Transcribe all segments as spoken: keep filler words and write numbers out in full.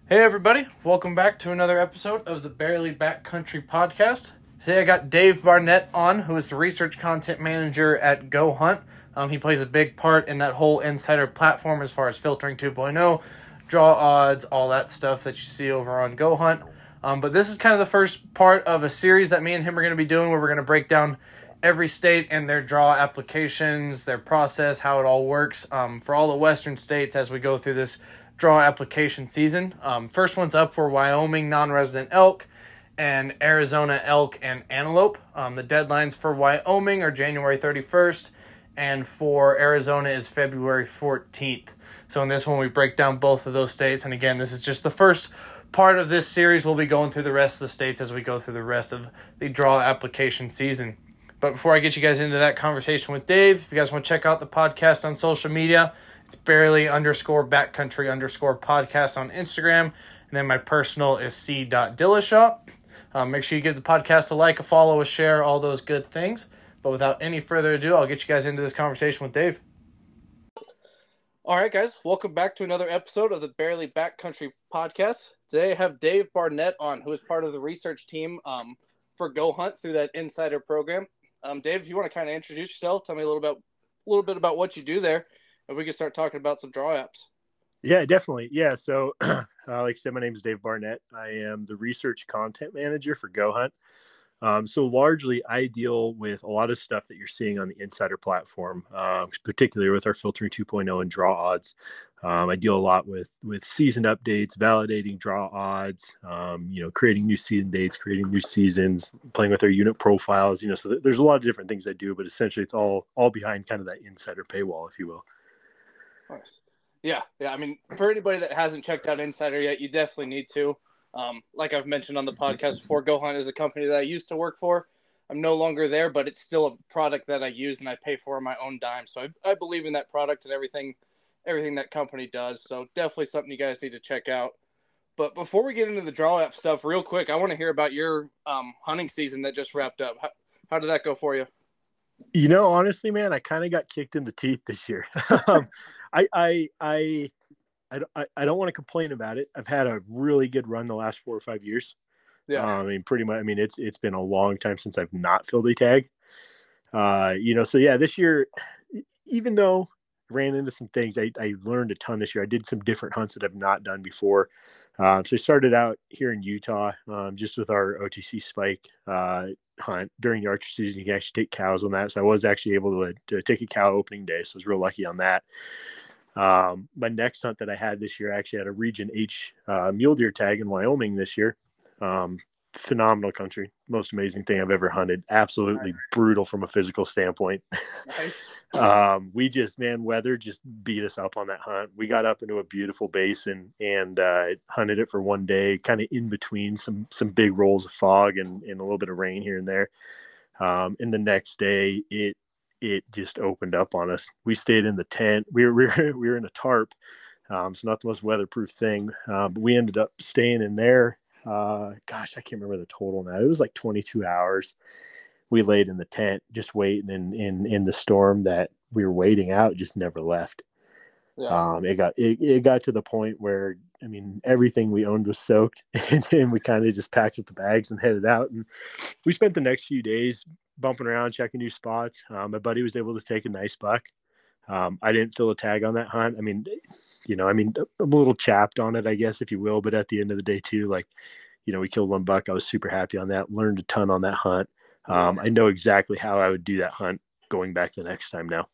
Hey everybody, welcome back to another episode of the Barely Backcountry podcast. Today I got Dave Barnett on, who is the research content manager at Go Hunt. Um, he plays a big part in that whole insider platform as far as filtering two point oh, draw odds, all that stuff that you see over on Go Hunt. Um, but this is kind of the first part of a series that me and him are going to be doing where we're going to break down every state and their draw applications, their process, how it all works um, for all the western states as we go through this draw application season. Um, first one's up for Wyoming non-resident elk and Arizona elk and antelope. Um, the deadlines for Wyoming are January thirty-first, and for Arizona is February fourteenth. So in this one, we break down both of those states. And again, this is just the first part of this series. We'll be going through the rest of the states as we go through the rest of the draw application season. But before I get you guys into that conversation with Dave, if you guys want to check out the podcast on social media, it's barely underscore backcountry underscore podcast on Instagram. And then my personal is c.dillashaw. Um, make sure you give the podcast a like, a follow, a share, all those good things. But without any further ado, I'll get you guys into this conversation with Dave. All right, guys. Welcome back to another episode of the Barely Backcountry podcast. Today I have Dave Barnett on, who is part of the research team um, for Go Hunt through that insider program. Um, Dave, if you want to kind of introduce yourself, tell me a little about, a little bit about what you do there. And we can start talking about some draw apps. Yeah, definitely. Yeah. So, uh, like I said, my name is Dave Barnett. I am the research content manager for Go Hunt. Um, so largely I deal with a lot of stuff that you're seeing on the insider platform, uh, particularly with our filtering two point oh and draw odds. Um, I deal a lot with, with season updates, validating draw odds, um, you know, creating new season dates, creating new seasons, playing with our unit profiles, you know, so there's a lot of different things I do, but essentially it's all, all behind kind of that insider paywall, if you will. Nice. Yeah, yeah. I mean, for anybody that hasn't checked out Insider yet, you definitely need to. Um, like I've mentioned on the podcast before, Go Hunt is a company that I used to work for. I'm no longer there, but it's still a product that I use and I pay for on my own dime. So I, I believe in that product and everything, everything that company does. So definitely something you guys need to check out. But before we get into the draw app stuff, real quick, I want to hear about your um, hunting season that just wrapped up. How, how did that go for you? You know, honestly, man, I kind of got kicked in the teeth this year. um, I, I, I, I, I don't want to complain about it. I've had a really good run the last four or five years. Yeah. Uh, I mean, pretty much, I mean, it's, it's been a long time since I've not filled a tag. Uh, you know, so yeah, this year, even though I ran into some things, I, I learned a ton this year. I did some different hunts that I've not done before. Um, so I started out here in Utah, um, just with our O T C spike, uh, hunt during the archery season. You can actually take cows on that. So I was actually able to, to take a cow opening day. So I was real lucky on that. Um, my next hunt that I had this year, I actually had a Region H uh, mule deer tag in Wyoming this year. Um, phenomenal country. Most amazing thing I've ever hunted. Absolutely brutal from a physical standpoint. Nice. um, we just, man, weather just beat us up on that hunt. We got up into a beautiful basin and uh, hunted it for one day, kind of in between some, some big rolls of fog and, and a little bit of rain here and there. Um, and the next day it, it just opened up on us. We stayed in the tent. We were, we were, we were in a tarp. Um, it's not the most weatherproof thing. Uh, but we ended up staying in there. Uh, gosh, I can't remember the total now. It was like twenty-two hours. We laid in the tent, just waiting in, in, in the storm that we were waiting out, just never left. Yeah. Um, it got, it, it got to the point where, I mean, everything we owned was soaked and, and we kind of just packed up the bags and headed out. And we spent the next few days bumping around, checking new spots. Um, my buddy was able to take a nice buck. Um, I didn't fill a tag on that hunt. I mean, you know, I mean, I'm a little chapped on it, I guess, if you will, but at the end of the day too, like, you know, we killed one buck. I was super happy on that, learned a ton on that hunt. Um, I know exactly how I would do that hunt going back the next time now.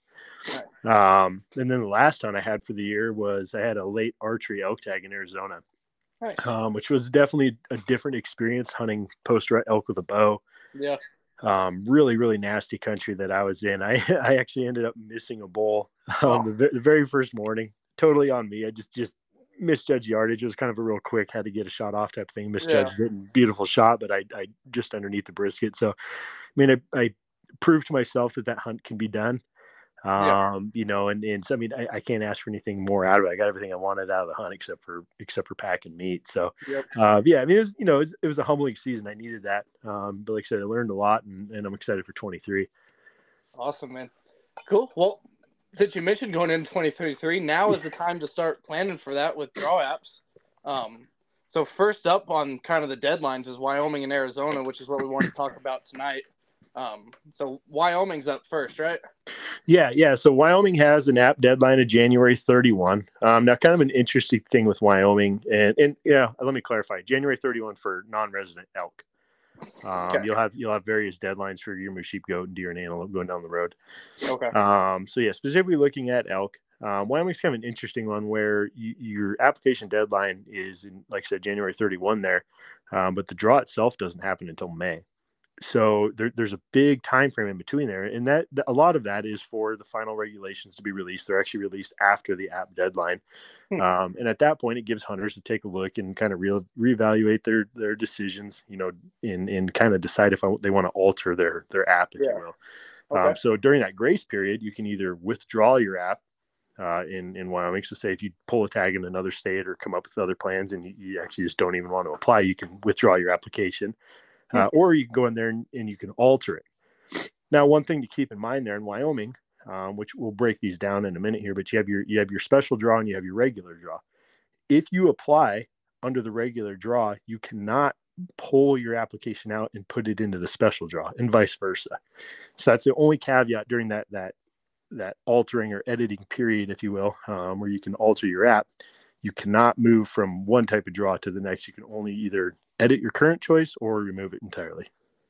Right. Um, and then the last hunt I had for the year was I had a late archery elk tag in Arizona, right. um, which was definitely a different experience hunting post-rut elk with a bow. Yeah. Um, really, really nasty country that I was in. I, I actually ended up missing a bull um, oh. the, the very first morning. Totally on me. I just, just misjudged yardage. It was kind of a real quick, had to get a shot off type of thing. Misjudged yeah. it and beautiful shot, but I, I just underneath the brisket. So, I mean, I, I proved to myself that that hunt can be done. Um, yeah. you know, and, and so, I mean, I, I can't ask for anything more out of it. I got everything I wanted out of the hunt, except for, except for packing meat. So, yep. uh, yeah, I mean, it was, you know, it was, it was a humbling season. I needed that. Um, but like I said, I learned a lot and, and I'm excited for twenty-three. Awesome, man. Cool. Well, since you mentioned going into twenty twenty-three, now is the time to start planning for that with draw apps. Um, So first up on kind of the deadlines is Wyoming and Arizona, which is what we want to talk about tonight. Um, so Wyoming's up first, right? Yeah, yeah. So Wyoming has an app deadline of January thirty-first. Um, now, kind of an interesting thing with Wyoming, and and yeah, let me clarify: January thirty-first for non-resident elk. Um, Okay. You'll have you'll have various deadlines for your moose, sheep, goat, and deer and antelope going down the road. Okay. Um, so yeah, specifically looking at elk, um, Wyoming's kind of an interesting one where you, your application deadline is, in, like I said, January thirty-first there, um, but the draw itself doesn't happen until May. So there, there's a big time frame in between there, and that a lot of that is for the final regulations to be released. They're actually released after the app deadline, Hmm. um, and at that point, it gives hunters to take a look and kind of re- reevaluate their their decisions, you know, and and kind of decide if I, they want to alter their their app, if Yeah. you will. Okay. Um, so during that grace period, you can either withdraw your app uh, in in Wyoming. So say if you pull a tag in another state or come up with other plans and you, you actually just don't even want to apply, you can withdraw your application. Uh, or you can go in there and, and you can alter it. Now, one thing to keep in mind there in Wyoming, um, which we'll break these down in a minute here, but you have your you have your special draw and you have your regular draw. If you apply under the regular draw, you cannot pull your application out and put it into the special draw, and vice versa. So that's the only caveat during that that that altering or editing period, if you will, um, where you can alter your app. You cannot move from one type of draw to the next. You can only either edit your current choice or remove it entirely.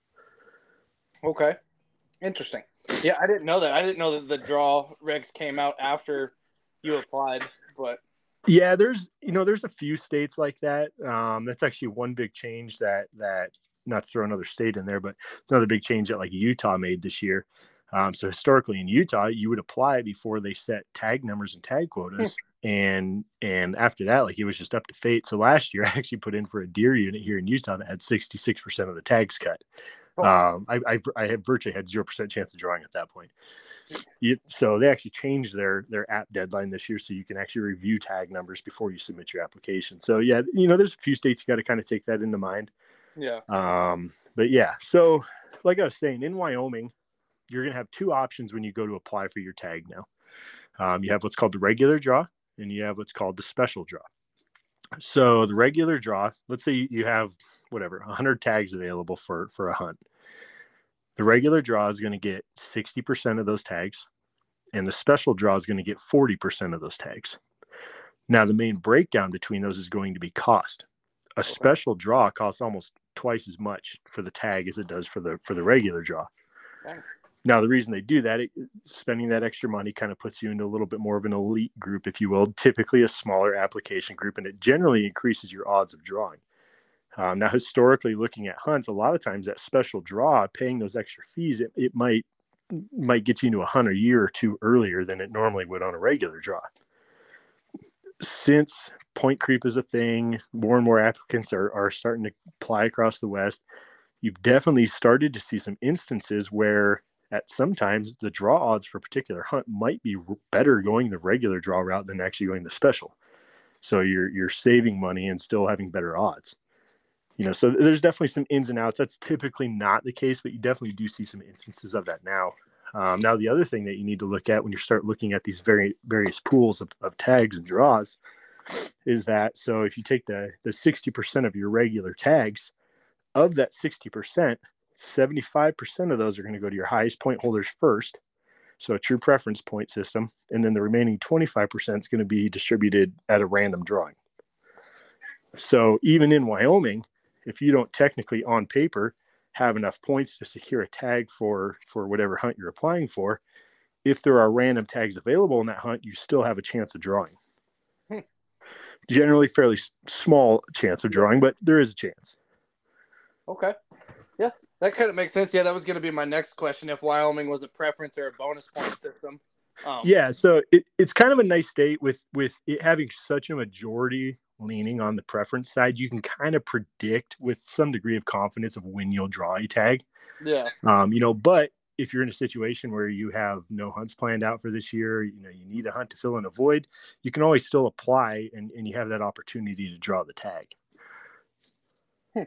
Okay. Interesting. Yeah, I didn't know that. I didn't know that the draw regs came out after you applied, but yeah, there's, you know, there's a few states like that. Um, that's actually one big change that, that not to throw another state in there, but it's another big change that like Utah made this year. Um, so historically in Utah, you would apply before they set tag numbers and tag quotas. and, and after that, like it was just up to fate. So last year I actually put in for a deer unit here in Utah that had sixty-six percent of the tags cut. Oh. Um, I, I, I had virtually had zero percent chance of drawing at that point. You, so they actually changed their their app deadline this year, so you can actually review tag numbers before you submit your application. So yeah, you know, there's a few states you got to kind of take that into mind. Yeah. Um, but yeah, so like I was saying, in Wyoming, you're gonna have two options when you go to apply for your tag now. Um, you have what's called the regular draw, and you have what's called the special draw. So the regular draw, let's say you have whatever one hundred tags available for for a hunt. The regular draw is going to get sixty percent of those tags, and the special draw is going to get forty percent of those tags. Now, the main breakdown between those is going to be cost. A okay. special draw costs almost twice as much for the tag as it does for the for the regular draw. Okay. Now, the reason they do that, it, spending that extra money kind of puts you into a little bit more of an elite group, if you will, typically a smaller application group, and it generally increases your odds of drawing. Um, now, historically, looking at hunts, a lot of times that special draw, paying those extra fees, it, it might might get you into a hunt a year or two earlier than it normally would on a regular draw. Since point creep is a thing, more and more applicants are, are starting to apply across the West, you've definitely started to see some instances where at sometimes the draw odds for a particular hunt might be better going the regular draw route than actually going the special. So you're you're saving money and still having better odds. You know, so there's definitely some ins and outs. That's typically not the case, but you definitely do see some instances of that now. Um, now, the other thing that you need to look at when you start looking at these very various pools of, of tags and draws is that, so if you take the, the sixty percent of your regular tags, of that sixty percent, seventy-five percent of those are going to go to your highest point holders first. So a true preference point system. And then the remaining twenty-five percent is going to be distributed at a random drawing. So even in Wyoming, if you don't technically on paper have enough points to secure a tag for, for whatever hunt you're applying for, if there are random tags available in that hunt, you still have a chance of drawing. Hmm. Generally fairly small chance of drawing, but there is a chance. Okay. Yeah, that kind of makes sense. Yeah, that was going to be my next question, if Wyoming was a preference or a bonus point system. Um, yeah, so it, it's kind of a nice state with, with it having such a majority leaning on the preference side. You can kind of predict with some degree of confidence of when you'll draw a tag. Yeah. Um, you know, but if you're in a situation where you have no hunts planned out for this year, you know, you need a hunt to fill in a void, you can always still apply and, and you have that opportunity to draw the tag. Hmm.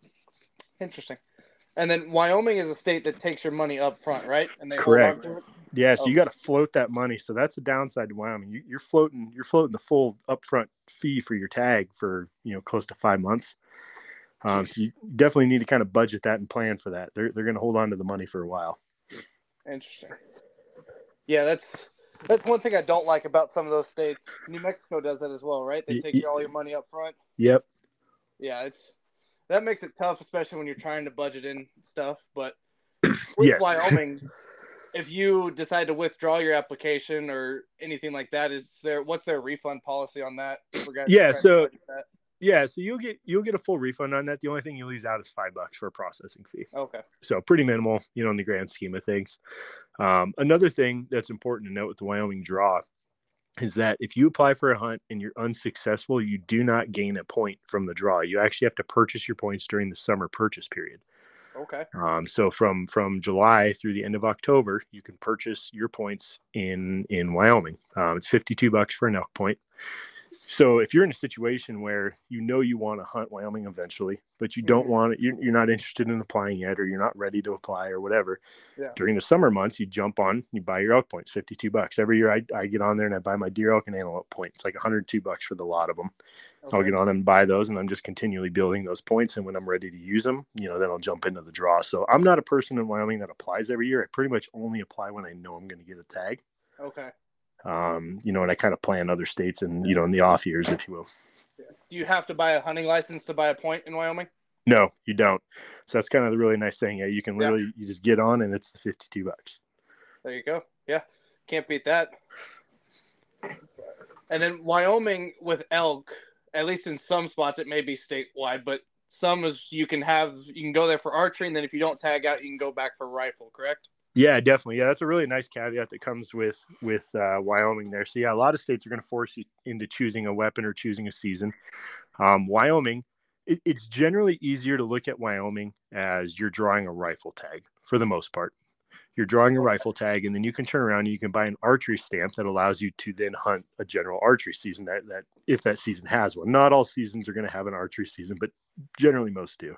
Interesting. And then Wyoming is a state that takes your money up front, right? And they Correct. hold on to it? Yeah, so Oh, you got to float that money. So that's the downside to Wyoming. You, you're floating, you're floating the full upfront fee for your tag for you know close to five months. Um, geez. so you definitely need to kind of budget that and plan for that. They're they're going to hold on to the money for a while. Interesting. Yeah, that's that's one thing I don't like about some of those states. New Mexico does that as well, right? They Y- take y- all your money up front. Yep. Yeah, it's that makes it tough, especially when you're trying to budget in stuff. But with Yes. Wyoming, if you decide to withdraw your application or anything like that, is there what's their refund policy on that for guys Yeah. trying to So budget that? yeah, so you'll get you'll get a full refund on that. The only thing you lose out is five bucks for a processing fee. Okay. So pretty minimal, you know, in the grand scheme of things. Um, another thing that's important to note with the Wyoming draw is that if you apply for a hunt and you're unsuccessful, you do not gain a point from the draw. You actually have to purchase your points during the summer purchase period. Okay. Um, so from from July through the end of October, you can purchase your points in in Wyoming. Um, it's fifty-two bucks for an elk point. So if you're in a situation where you know you want to hunt Wyoming eventually, but you don't mm-hmm. want it, you're, you're not interested in applying yet, or you're not ready to apply or whatever, yeah. during the summer months, you jump on, you buy your elk points, fifty-two bucks. Every year I, I get on there and I buy my deer, elk, and antelope points. It's like one hundred two bucks for the lot of them. Okay. I'll get on and buy those, and I'm just continually building those points. And when I'm ready to use them, you know, then I'll jump into the draw. So I'm not a person in Wyoming that applies every year. I pretty much only apply when I know I'm going to get a tag. Okay. Um, you know, and I kind of plan other states and, you know, in the off years, if you will. Do you have to buy a hunting license to buy a point in Wyoming? No, you don't. So that's kind of the really nice thing. Yeah, you can literally, yeah. you just get on and it's the fifty-two bucks. There you go. Yeah. Can't beat that. And then Wyoming with elk, at least in some spots, it may be statewide, but some is you can have, you can go there for archery. And then if you don't tag out, you can go back for rifle, correct? Yeah, definitely. Yeah, that's a really nice caveat that comes with with uh, Wyoming there. So yeah, a lot of states are going to force you into choosing a weapon or choosing a season. Um, Wyoming, it, it's generally easier to look at Wyoming as you're drawing a rifle tag for the most part. You're drawing a rifle tag, and then you can turn around and you can buy an archery stamp that allows you to then hunt a general archery season. That that if that season has one, not all seasons are going to have an archery season, but generally most do.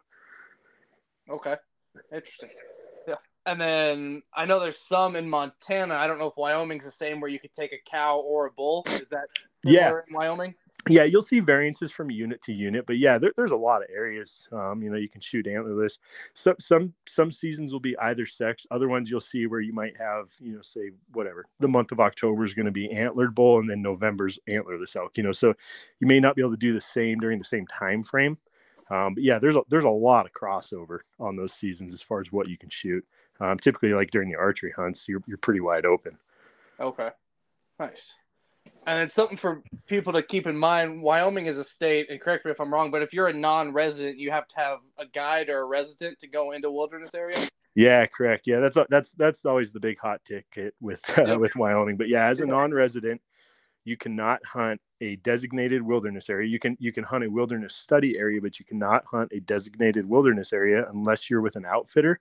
Okay, interesting. Yeah. And then I know there's some in Montana. I don't know if Wyoming's the same where you could take a cow or a bull. Is that yeah in Wyoming? Yeah, you'll see variances from unit to unit, but yeah, there, there's a lot of areas. Um, you know, you can shoot antlerless. So, some some seasons will be either sex. Other ones you'll see where you might have, you know, say whatever. The month of October is going to be antlered bull, and then November's antlerless elk. You know, so you may not be able to do the same during the same time frame. Um, but yeah, there's a, there's a lot of crossover on those seasons as far as what you can shoot. Um, typically, like during the archery hunts, you're you're pretty wide open. Okay, nice. And it's something for people to keep in mind. Wyoming is a state, and correct me if I'm wrong, but if you're a non-resident, you have to have a guide or a resident to go into a wilderness area. Yeah, correct. Yeah, that's that's that's always the big hot ticket with uh, yep. with Wyoming. But yeah, as a non-resident, you cannot hunt a designated wilderness area. You can you can hunt a wilderness study area, but you cannot hunt a designated wilderness area unless you're with an outfitter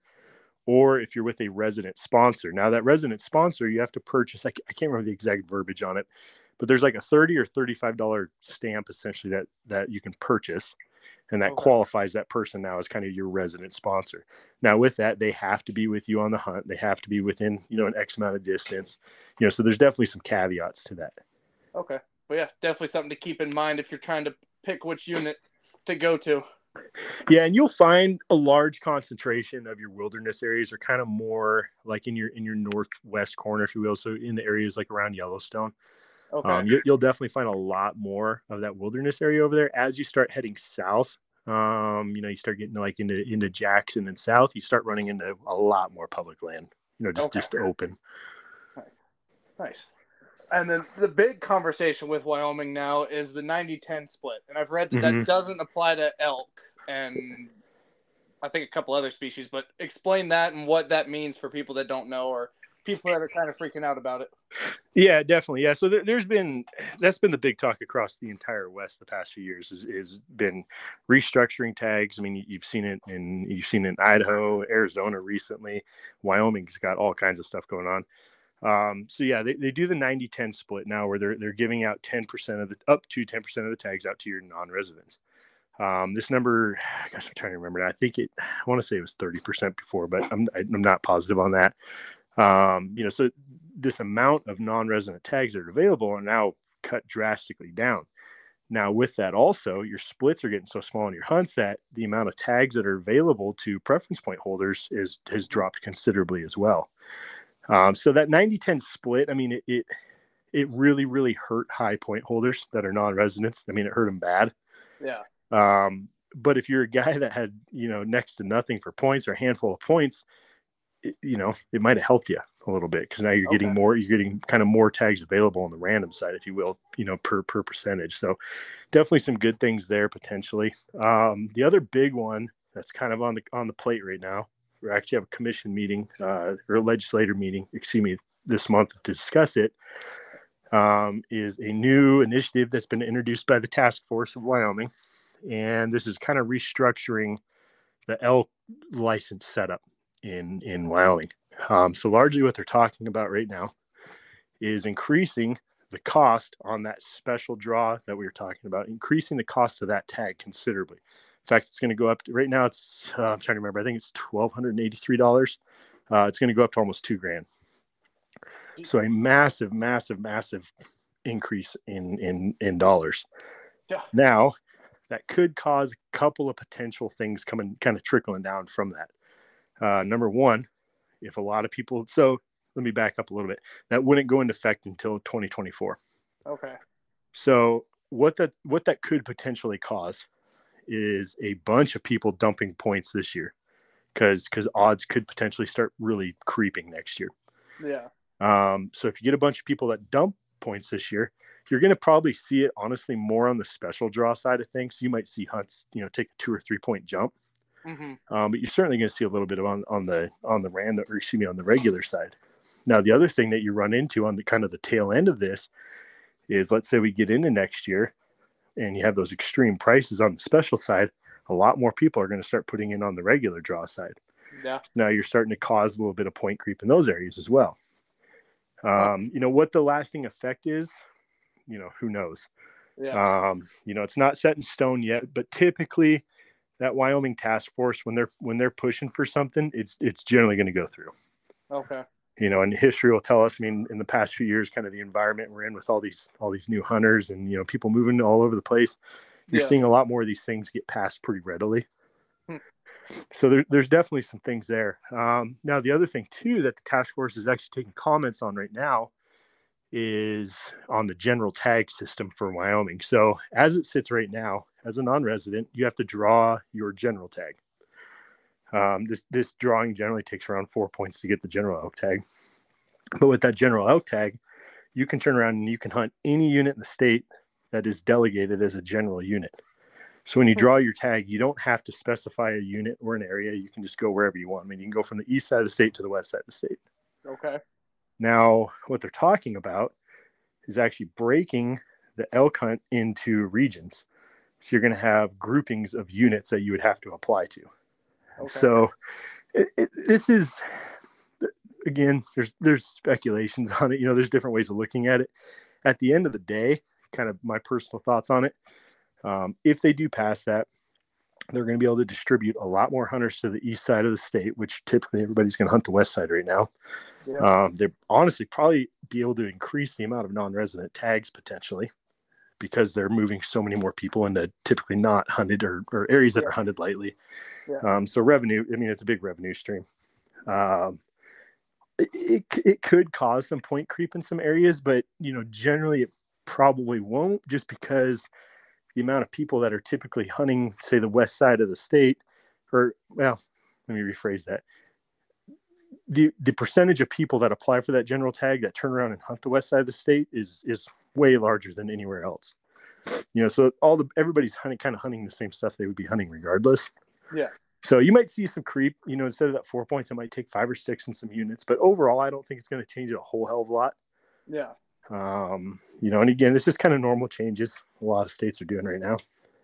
or if you're with a resident sponsor. Now, that resident sponsor, you have to purchase, I can't remember the exact verbiage on it, but there's like a thirty or thirty-five dollars stamp essentially that, that you can purchase. And that okay. qualifies that person now as kind of your resident sponsor. Now, with that, they have to be with you on the hunt. They have to be within, you know, an X amount of distance. You know, so there's definitely some caveats to that. Okay. Well, yeah, definitely something to keep in mind if you're trying to pick which unit to go to. Yeah, and you'll find a large concentration of your wilderness areas are kind of more like in your in your northwest corner, if you will. So in the areas like around Yellowstone. Okay. Um, you, you'll definitely find a lot more of that wilderness area over there. As you start heading south, um, you know, you start getting like into into Jackson and south, you start running into a lot more public land. You know, just okay. just open. Nice. Nice. And then the big conversation with Wyoming now is the ninety ten split. And I've read that mm-hmm. that doesn't apply to elk and I think a couple other species, but explain that and what that means for people that don't know or people that are kind of freaking out about it. Yeah, definitely. Yeah. So there, there's been, that's been the big talk across the entire West the past few years is, is been restructuring tags. I mean, you've seen it in, you've seen it in Idaho, Arizona recently, Wyoming's got all kinds of stuff going on. Um, so yeah, they, they do the ninety ten split now where they're, they're giving out ten percent of the, up to ten percent of the tags out to your non-residents. Um, this number, gosh, I'm trying to remember. I think it, I want to say it was thirty percent before, but I'm, I'm not positive on that. Um, you know, so this amount of non-resident tags that are available are now cut drastically down. Now, with that also, your splits are getting so small in your hunts that the amount of tags that are available to preference point holders is has dropped considerably as well. Um, so that ninety ten split, I mean, it, it it really, really hurt high point holders that are non-residents. I mean, it hurt them bad. Yeah. Um, but if you're a guy that had, you know, next to nothing for points or a handful of points, it, you know, it might have helped you a little bit, because now you're Okay. getting more, you're getting kind of more tags available on the random side, if you will, you know, per, per percentage. So definitely some good things there potentially. Um, the other big one that's kind of on the, on the plate right now, we actually have a commission meeting, uh, or a legislator meeting, excuse me, this month to discuss it, um, is a new initiative that's been introduced by the task force of Wyoming. And this is kind of restructuring the elk license setup in, in Wyoming. Um, so largely what they're talking about right now is increasing the cost on that special draw that we were talking about, increasing the cost of that tag considerably. In fact, it's going to go up to, right now it's, uh, I'm trying to remember, I think it's one thousand two hundred eighty-three dollars. Uh, it's going to go up to almost two grand. So a massive, massive, massive increase in, in, in dollars. Yeah. Now, that could cause a couple of potential things coming, kind of trickling down from that. Uh, number one, if a lot of people, so let me back up a little bit. That wouldn't go into effect until twenty twenty-four. Okay. So what that what that could potentially cause is a bunch of people dumping points this year, because because odds could potentially start really creeping next year. Yeah. Um, so if you get a bunch of people that dump points this year, you're going to probably see it honestly more on the special draw side of things. You might see hunts, you know, take a two or three point jump. Mm-hmm. Um, but you're certainly going to see a little bit of on, on the on the random, or excuse me, on the regular side. Now, the other thing that you run into on the kind of the tail end of this is, let's say we get into next year and you have those extreme prices on the special side, a lot more people are going to start putting in on the regular draw side. Yeah. So now you're starting to cause a little bit of point creep in those areas as well. Um, you know, what the lasting effect is, you know, who knows? Yeah. Um, you know, it's not set in stone yet, but typically that Wyoming task force, when they're when they're pushing for something, it's it's generally going to go through. Okay. You know, and history will tell us. I mean, in the past few years, kind of the environment we're in with all these all these new hunters and, you know, people moving all over the place, you're yeah. seeing a lot more of these things get passed pretty readily. Hmm. So there, there's definitely some things there. Um, now, the other thing too that the task force is actually taking comments on right now is on the general tag system for Wyoming. So as it sits right now, as a non-resident, you have to draw your general tag. Um, this this drawing generally takes around four points to get the general elk tag. But with that general elk tag, you can turn around and you can hunt any unit in the state that is delegated as a general unit. So when you draw your tag, you don't have to specify a unit or an area. You can just go wherever you want. I mean, you can go from the east side of the state to the west side of the state. Okay. Now, what they're talking about is actually breaking the elk hunt into regions. So you're going to have groupings of units that you would have to apply to. Okay. So it, it, this is, again, there's there's speculations on it. You know, there's different ways of looking at it. At the end of the day, kind of my personal thoughts on it, um, if they do pass that, they're going to be able to distribute a lot more hunters to the east side of the state, which typically everybody's going to hunt the west side right now. Yeah. Um, they're honestly probably be able to increase the amount of non-resident tags potentially, because they're moving so many more people into typically not hunted or, or areas that yeah. are hunted lightly. Yeah. Um, so revenue, I mean, it's a big revenue stream. Um, it, it, it could cause some point creep in some areas, but, you know, generally it probably won't, just because the amount of people that are typically hunting, say, the west side of the state, or, well, let me rephrase that. The the percentage of people that apply for that general tag that turn around and hunt the west side of the state is is way larger than anywhere else. You know, so all the everybody's hunting kind of hunting the same stuff they would be hunting regardless. Yeah. So you might see some creep, you know, instead of that four points, it might take five or six in some units, but overall, I don't think it's going to change it a whole hell of a lot. Yeah. Um, you know, and again, it's just kind of normal changes a lot of states are doing right now.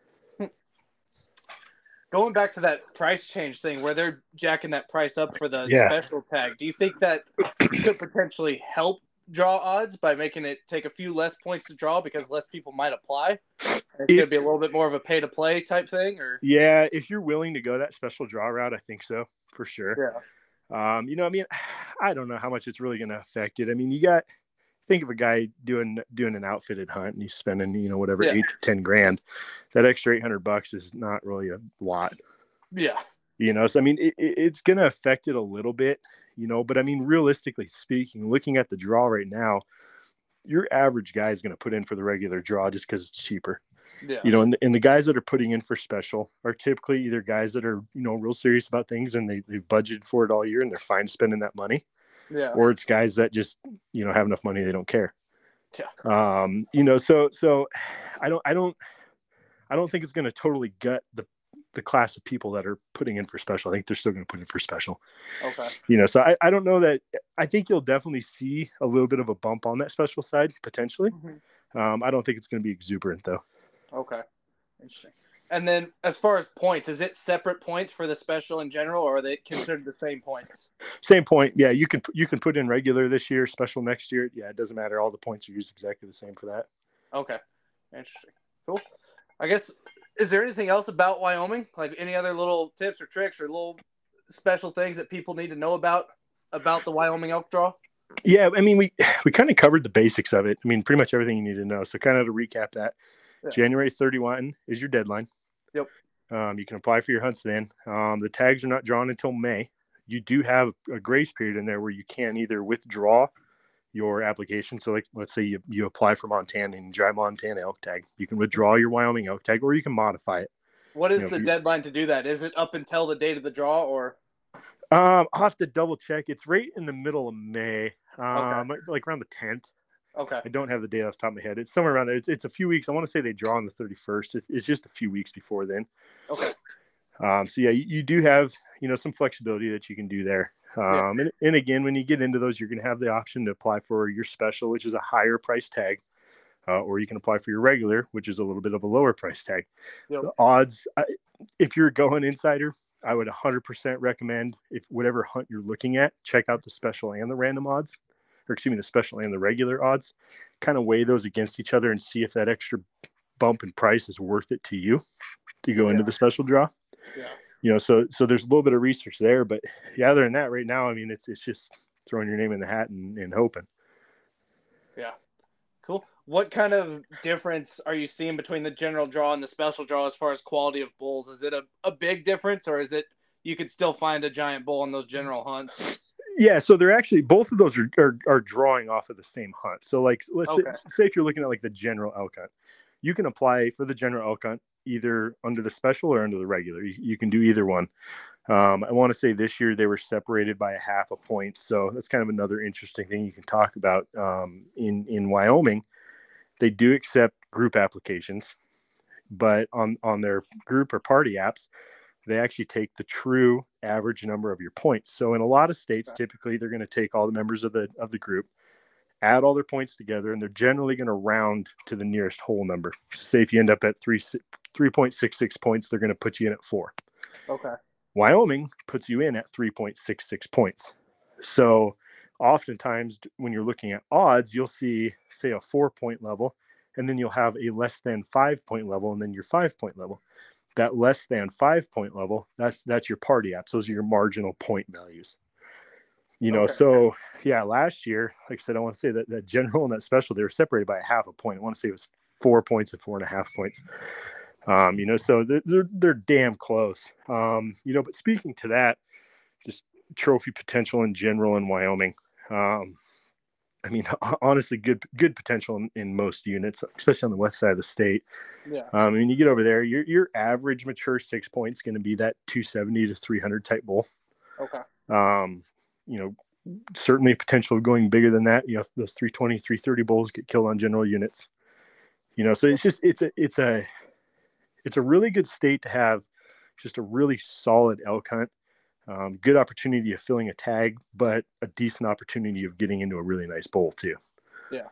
Going back to that price change thing where they're jacking that price up for the yeah. special tag, do you think that could potentially help draw odds by making it take a few less points to draw because less people might apply? It's going to be a little bit more of a pay-to-play type thing? Or yeah, if you're willing to go that special draw route, I think so, for sure. Um, you know, I mean, I don't know how much it's really going to affect it. I mean, you got think of a guy doing doing an outfitted hunt and he's spending, you know, whatever Yeah. eight to ten grand. That extra eight hundred bucks is not really a lot. Yeah. You know, so I mean, it, it's going to affect it a little bit, you know, but I mean, realistically speaking, looking at the draw right now, your average guy is going to put in for the regular draw just because it's cheaper. Yeah. You know, and the, and the guys that are putting in for special are typically either guys that are, you know, real serious about things and they, they've budgeted for it all year and they're fine spending that money. Yeah. Or it's guys that just, you know, have enough money they don't care. Yeah. Um, you know, so so I don't I don't I don't think it's going to totally gut the the class of people that are putting in for special. I think they're still going to put in for special. Okay. You know, so I, I don't know that I think you'll definitely see a little bit of a bump on that special side potentially. Mm-hmm. Um, I don't think it's going to be exuberant though. Okay. Interesting. And then as far as points, is it separate points for the special in general, or are they considered the same points? Same point. Yeah, you can you can put in regular this year, special next year. Yeah, it doesn't matter. All the points are used exactly the same for that. Okay. Interesting. Cool. I guess, is there anything else about Wyoming? Like any other little tips or tricks or little special things that people need to know about about the Wyoming elk draw? Yeah, I mean, we we kind of covered the basics of it. I mean, pretty much everything you need to know. So kind of to recap that, yeah. January thirty-first is your deadline. Yep. Um, you can apply for your hunts then. Um, the tags are not drawn until May. You do have a grace period in there where you can either withdraw your application. So like, let's say you, you apply for Montana and you drive Montana elk tag. You can withdraw your Wyoming elk tag or you can modify it. What is you know, the deadline to do that? Is it up until the date of the draw or? Um, I'll have to double check. It's right in the middle of May, um, okay. like around the tenth. Okay. I don't have the date off the top of my head. It's somewhere around there. It's, it's a few weeks. I want to say they draw on the thirty-first. It's, it's just a few weeks before then. Okay. Um, so yeah, you, you do have, you know, some flexibility that you can do there. Um, yeah. and, and again, when you get into those, you're going to have the option to apply for your special, which is a higher price tag, uh, or you can apply for your regular, which is a little bit of a lower price tag. Yep. The odds, I, if you're going insider, I would one hundred percent recommend, if whatever hunt you're looking at, check out the special and the random odds, or excuse me, the special and the regular odds, kind of weigh those against each other and see if that extra bump in price is worth it to you to go yeah. into the special draw. Yeah. You know, so so there's a little bit of research there, but yeah, other than that, right now, I mean, it's it's just throwing your name in the hat and, and hoping. Yeah. Cool. What kind of difference are you seeing between the general draw and the special draw as far as quality of bulls? Is it a, a big difference, or is it you could still find a giant bull on those general hunts? Yeah, so they're actually, both of those are, are, are drawing off of the same hunt. So like, let's okay. say, say if you're looking at like the general elk hunt, you can apply for the general elk hunt either under the special or under the regular. You, you can do either one. Um, I want to say this year they were separated by a half a point. So that's kind of another interesting thing you can talk about. Um, in, in Wyoming, they do accept group applications, but on, on their group or party apps, they actually take the true average number of your points. So in a lot of states, okay. typically they're going to take all the members of the, of the group, add all their points together, and they're generally going to round to the nearest whole number. So say if you end up at three, three point six six points, they're going to put you in at four. Okay. Wyoming puts you in at three point six six points. So oftentimes when you're looking at odds, you'll see, say, a four point level, and then you'll have a less than five point level, and then your five point level. That less than five point level, that's that's your party apps. Those are your marginal point values. You know, okay. So yeah, last year, like I said, I want to say that that general and that special, they were separated by a half a point. I want to say it was four points and four and a half points. Um, you know, so they're they're, they're damn close. Um, you know, but speaking to that, just trophy potential in general in Wyoming. Um, I mean, honestly, good good potential in, in most units, especially on the west side of the state. Yeah. Um, I mean, you get over there, your your average mature six points is going to be that two seventy to three hundred type bull. Okay. Um, you know, certainly potential of going bigger than that. You know, those three twenty, three thirty bulls get killed on general units. You know, so it's just it's a it's a it's a really good state to have just a really solid elk hunt. Um, good opportunity of filling a tag, but a decent opportunity of getting into a really nice bowl too. Yeah.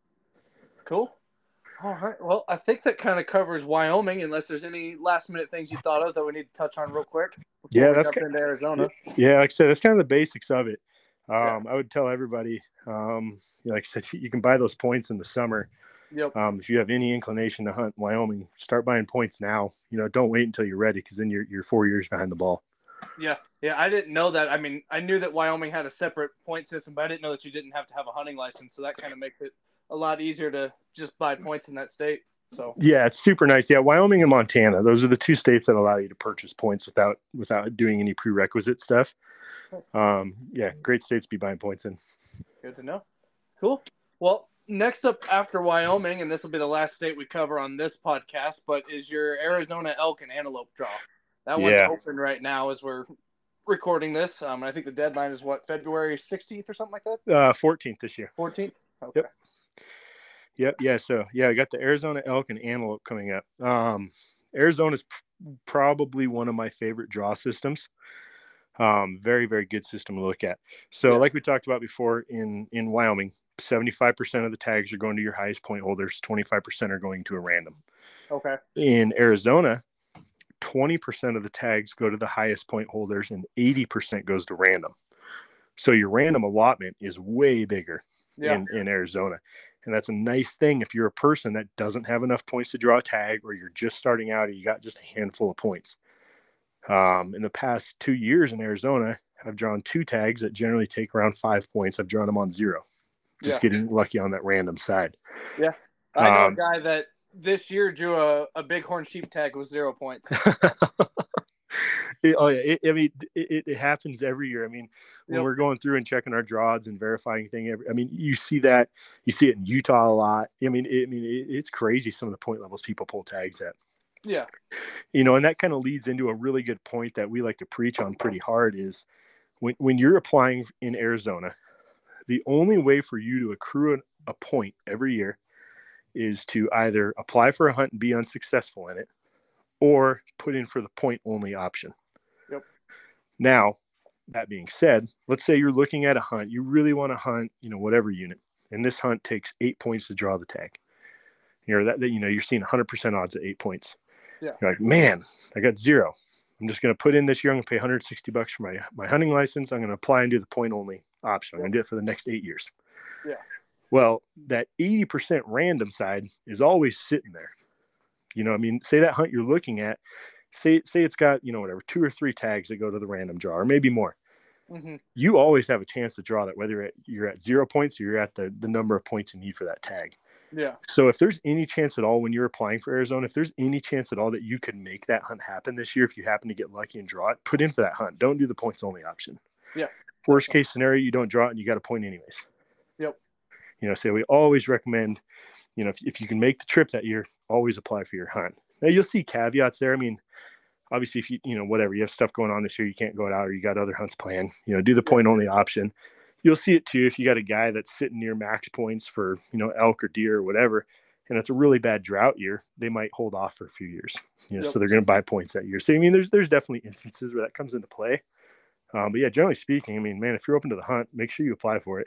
Cool. All right. Well, I think that kind of covers Wyoming, unless there's any last minute things you thought of that we need to touch on real quick. Yeah, that's kind into Arizona. Yeah, like I said, that's kind of the basics of it. Um, yeah. I would tell everybody, um, like I said, you can buy those points in the summer. Yep. Um, if you have any inclination to hunt Wyoming, start buying points now. You know, don't wait until you're ready, because then you're you're four years behind the ball. Yeah, yeah, I didn't know that. I mean, I knew that Wyoming had a separate point system, but I didn't know that you didn't have to have a hunting license. So that kind of makes it a lot easier to just buy points in that state. So Yeah, it's super nice. Yeah, Wyoming and Montana, those are the two states that allow you to purchase points without without doing any prerequisite stuff. Um, yeah, great states to be buying points in. good to know. Cool. Well, next up after Wyoming, and this will be the last state we cover on this podcast, but is your Arizona elk and antelope draw. That one's Yeah. open right now as we're recording this. Um, I think the deadline is what, February sixteenth or something like that? Uh, fourteenth this year. fourteenth? Okay. Yep. Yep. Yeah. So yeah, I got the Arizona elk and antelope coming up. Um, Arizona's p- probably one of my favorite draw systems. Um, very, very good system to look at. So Yeah. like we talked about before, in, in Wyoming, seventy-five percent of the tags are going to your highest point holders. twenty-five percent are going to a random. Okay. In Arizona, twenty percent of the tags go to the highest point holders and eighty percent goes to random. So your random allotment is way bigger Yeah. in, in Arizona. And that's a nice thing if you're a person that doesn't have enough points to draw a tag, or you're just starting out and you got just a handful of points. Um, in the past two years in Arizona, I've drawn two tags that generally take around five points. I've drawn them on zero, just Yeah. getting lucky on that random side. Yeah. I know Um, a guy that this year drew a, a bighorn sheep tag with zero points. It, oh yeah, it, I mean, it, it happens every year. I mean, when Yep. we're going through and checking our draws and verifying thing, every, I mean, you see that, you see it in Utah a lot. I mean, it, I mean, it, it's crazy some of the point levels people pull tags at. Yeah. You know, and that kind of leads into a really good point that we like to preach on pretty hard is when when you're applying in Arizona, the only way for you to accrue an, a point every year is to either apply for a hunt and be unsuccessful in it, or put in for the point only option. Yep. Now, that being said, let's say you're looking at a hunt, you really want to hunt, you know, whatever unit, and this hunt takes eight points to draw the tag. You know, that, that you know, you're seeing one hundred percent odds at eight points. Yeah. You're like, man, I got zero. I'm just going to put in this year. I'm going to pay one hundred sixty bucks for my, my hunting license. I'm going to apply and do the point only option. I'm going to do it for the next eight years. Yeah. Well, that eighty percent random side is always sitting there. You know, I mean, say that hunt you're looking at, say, say it's got, you know, whatever, two or three tags that go to the random draw, or maybe more. Mm-hmm. You always have a chance to draw that, whether you're at, you're at zero points or you're at the, the number of points you need for that tag. Yeah. So if there's any chance at all when you're applying for Arizona, if there's any chance at all that you could make that hunt happen this year, if you happen to get lucky and draw it, put in for that hunt. Don't do the points only option. Yeah. Worst case scenario, you don't draw it and you got a point anyways. Yep. You know, so we always recommend, you know, if, if you can make the trip that year, always apply for your hunt. Now you'll see caveats there. I mean, obviously if you, you know, whatever, you have stuff going on this year, you can't go out or you got other hunts planned, you know, do the point only option. You'll see it too if you got a guy that's sitting near max points for, you know, elk or deer or whatever, and it's a really bad drought year, they might hold off for a few years. You know, Yep. so they're going to buy points that year. So I mean, there's there's definitely instances where that comes into play. Um, but yeah, generally speaking, I mean, man, if you're open to the hunt, make sure you apply for it.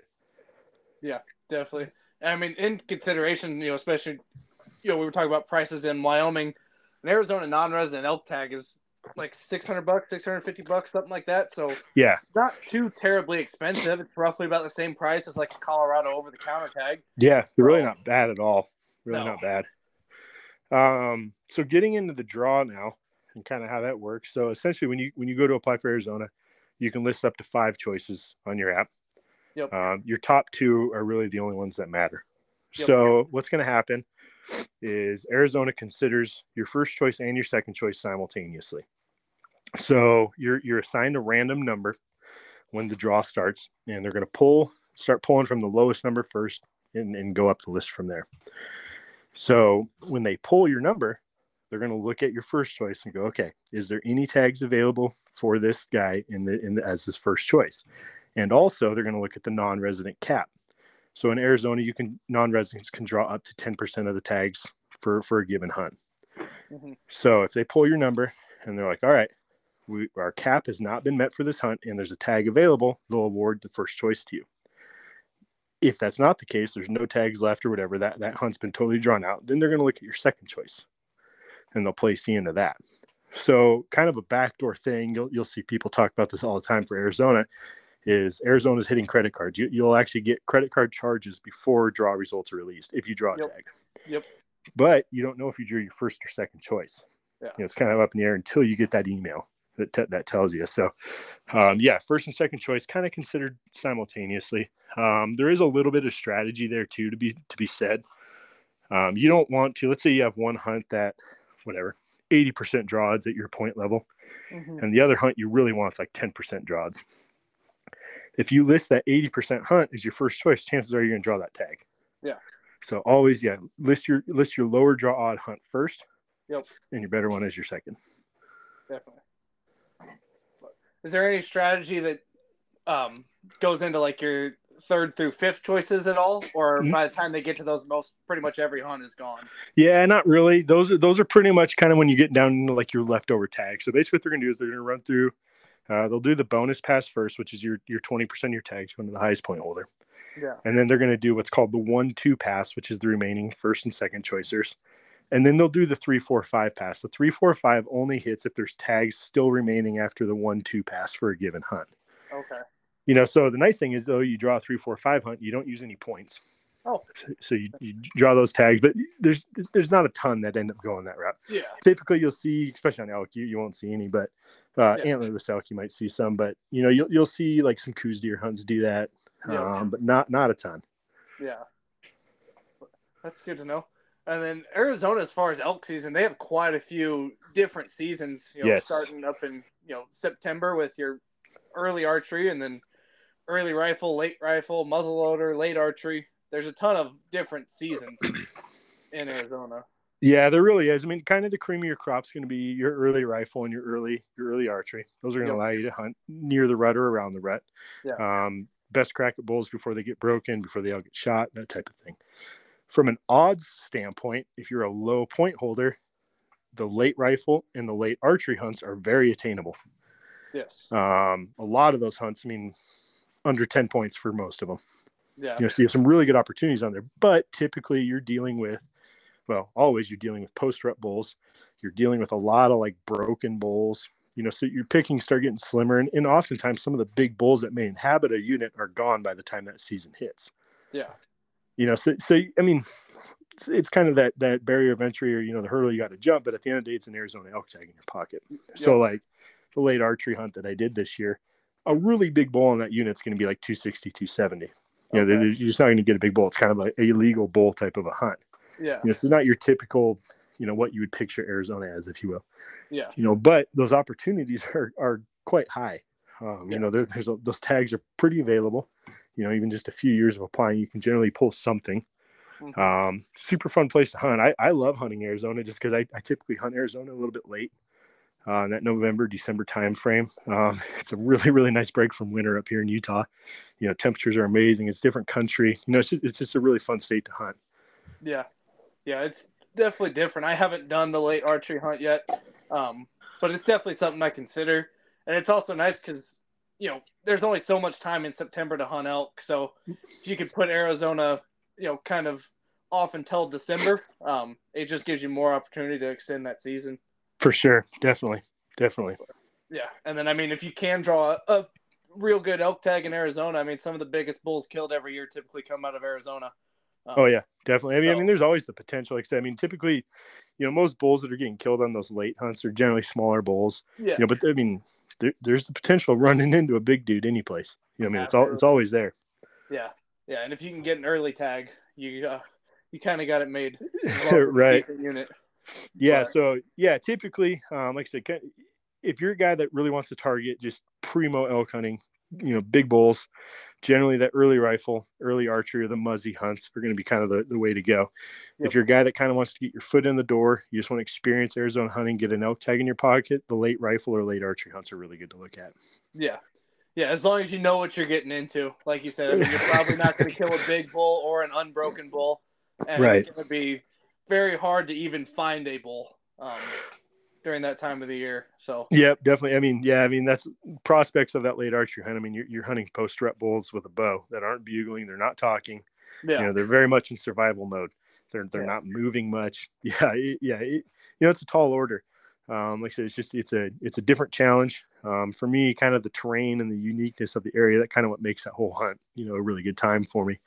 Yeah, definitely. And I mean, in consideration, you know, especially, you know, we were talking about prices in Wyoming, an Arizona non-resident elk tag is like six hundred bucks, six hundred fifty bucks, something like that. So Yeah, not too terribly expensive. It's roughly about the same price as like a Colorado over-the-counter tag. yeah, they're really So- not bad at all. Really No. not bad. Um, so getting into the draw now and kind of how that works. So essentially, when you when you go to apply for Arizona, you can list up to five choices on your app. Yep. Um, your top two are really the only ones that matter. Yep. So what's going to happen is Arizona considers your first choice and your second choice simultaneously. So you're you're assigned a random number when the draw starts, and they're going to pull start pulling from the lowest number first and, and go up the list from there. So when they pull your number, they're going to look at your first choice and go, okay, is there any tags available for this guy in the in the, as his first choice? And also they're going to look at the non-resident cap. So in Arizona, you can non-residents can draw up to ten percent of the tags for, for a given hunt. Mm-hmm. So if they pull your number and they're like, all right, we, our cap has not been met for this hunt and there's a tag available, they'll award the first choice to you. If that's not the case, there's no tags left or whatever, that, that hunt's been totally drawn out, then they're going to look at your second choice and they'll place you into that. So kind of a backdoor thing, you'll, you'll see people talk about this all the time for Arizona, is Arizona's hitting credit cards. You, you'll actually get credit card charges before draw results are released if you draw a Yep. tag. Yep. But you don't know if you drew your first or second choice. Yeah. You know, it's kind of up in the air until you get that email. that te- that tells you. So, um, yeah, first and second choice kind of considered simultaneously. Um, there is a little bit of strategy there too to be to be said. Um, you don't want to. Let's say you have one hunt that, whatever, eighty percent draw odds at your point level, Mm-hmm. and the other hunt you really want is like ten percent draw odds. If you list that eighty percent hunt as your first choice, chances are you're going to draw that tag. Yeah. So always, yeah, list your list your lower draw odd hunt first. Yep. And your better one is your second. Definitely. Is there any strategy that um, goes into like your third through fifth choices at all, or Mm-hmm. by the time they get to those, most pretty much every hunt is gone? Yeah, not really. Those are those are pretty much kind of when you get down into like your leftover tag. So basically, what they're going to do is they're going to run through. Uh, they'll do the bonus pass first, which is your your twenty percent of your tags going to the highest point holder. Yeah. And then they're going to do what's called the one two pass, which is the remaining first and second choicers. And then they'll do the three four five pass. The three four five only hits if there's tags still remaining after the one two pass for a given hunt. Okay. You know, so the nice thing is, though, you draw a three four five hunt, you don't use any points. Oh. So, so you, you draw those tags, but there's there's not a ton that end up going that route. Yeah. Typically, you'll see, especially on elk, you, you won't see any, but uh, yeah. antlerless elk, you might see some. But, you know, you'll, you'll see like some Coues deer hunts do that, yeah. um, but not not a ton. Yeah. That's good to know. And then Arizona, as far as elk season, they have quite a few different seasons, you know, yes. starting up in, you know, September with your early archery and then early rifle, late rifle, muzzleloader, late archery. There's a ton of different seasons in Arizona. Yeah, there really is. I mean, kind of the cream of your crop's going to be your early rifle and your early your early archery. Those are going to yep. allow you to hunt near the rut or around the rut. Yeah. Um, best crack at bulls before they get broken, before they all get shot, that type of thing. From an odds standpoint, if you're a low point holder, the late rifle and the late archery hunts are very attainable. Yes. Um, a lot of those hunts, I mean, under ten points for most of them. Yeah. You know, so you have some really good opportunities on there, but typically you're dealing with, well, always you're dealing with post-rut bulls. You're dealing with a lot of like broken bulls, you know, so your pickings start getting slimmer. And, and oftentimes some of the big bulls that may inhabit a unit are gone by the time that season hits. Yeah. You know, so, so I mean, it's, it's kind of that, that barrier of entry or, you know, the hurdle you got to jump, but at the end of the day, it's an Arizona elk tag in your pocket. Yep. So like the late archery hunt that I did this year, a really big bull on that unit is going to be like two sixty, two seventy. You know, okay. You're just not going to get a big bull. It's kind of like a legal bull type of a hunt. Yeah. You know, so not your typical, you know, what you would picture Arizona as, if you will. Yeah. You know, but those opportunities are, are quite high. Um, yeah. You know, there, there's a, those tags are pretty available. You know, even just a few years of applying, you can generally pull something. Mm-hmm. Um, super fun place to hunt. I, I love hunting Arizona just because I, I typically hunt Arizona a little bit late. Uh, in that November, December time frame. Um, it's a really, really nice break from winter up here in Utah. You know, temperatures are amazing. It's different country. You know, it's just, it's just a really fun state to hunt. Yeah. Yeah, it's definitely different. I haven't done the late archery hunt yet, um, but it's definitely something I consider. And it's also nice because, you know, there's only so much time in September to hunt elk. So if you could put Arizona, you know, kind of off until December, um, it just gives you more opportunity to extend that season. For sure. Definitely. Definitely. Yeah. And then, I mean, if you can draw a, a real good elk tag in Arizona, I mean, some of the biggest bulls killed every year typically come out of Arizona. Um, oh, yeah, definitely. I mean, so, I mean, there's always the potential. Like I said, I mean, typically, you know, most bulls that are getting killed on those late hunts are generally smaller bulls. Yeah. You know, but I mean, there, there's the potential of running into a big dude any place. You know, I mean, Absolutely. it's all it's always there. Yeah. Yeah. And if you can get an early tag, you, uh, you kind of got it made. Right. Unit. Yeah. But, so yeah, typically, um, like I said, if you're a guy that really wants to target just primo elk hunting, you know, big bulls, generally that early rifle, early archery, or the muzzy hunts are going to be kind of the, the way to go. Yep. If you're a guy that kind of wants to get your foot in the door, you just want to experience Arizona hunting, get an elk tag in your pocket, the late rifle or late archery hunts are really good to look at. Yeah. Yeah. As long as you know what you're getting into, like you said, I mean, you're probably not going to kill a big bull or an unbroken bull. And right. It's going to be very hard to even find a bull um, during that time of the year. So yeah, definitely. I mean, yeah, I mean, that's prospects of that late archery hunt. I mean, you're, you're hunting post-rut bulls with a bow that aren't bugling. They're not talking. Yeah. You know, they're very much in survival mode. They're, they're yeah. not moving much. Yeah. It, yeah. It, you know, it's a tall order. Um, like I said, it's just, it's a, it's a different challenge. Um, for me, kind of the terrain and the uniqueness of the area, that kind of what makes that whole hunt, you know, a really good time for me.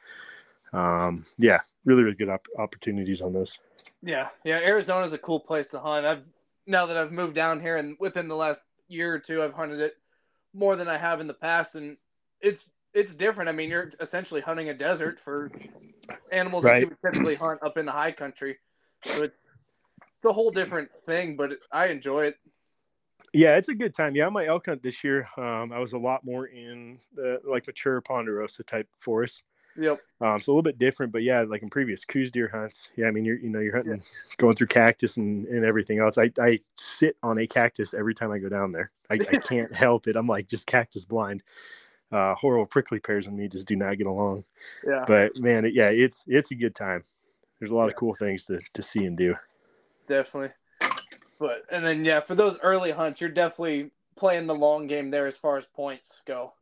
Um, yeah, really, really good op- opportunities on those. Yeah. Yeah. Arizona's a cool place to hunt. I've, now that I've moved down here and within the last year or two, I've hunted it more than I have in the past, and it's it's different. I mean, you're essentially hunting a desert for animals that Right. you would typically hunt up in the high country, so it's, it's a whole different thing. But it, I enjoy it. Yeah, it's a good time. Yeah, on my elk hunt this year, um, I was a lot more in the like mature ponderosa type forest. Yep. Um, so a little bit different, but yeah, like in previous coos deer hunts, yeah, I mean, you're, you know, you're hunting, Yeah. going through cactus and, and everything else. I, I sit on a cactus every time I go down there. I, I can't help it. I'm like just cactus blind. Uh, horrible prickly pears and me just do not get along. Yeah. But man, it, yeah, it's, it's a good time. There's a lot Yeah. of cool things to, to see and do. Definitely. But, and then, yeah, for those early hunts, you're definitely playing the long game there as far as points go.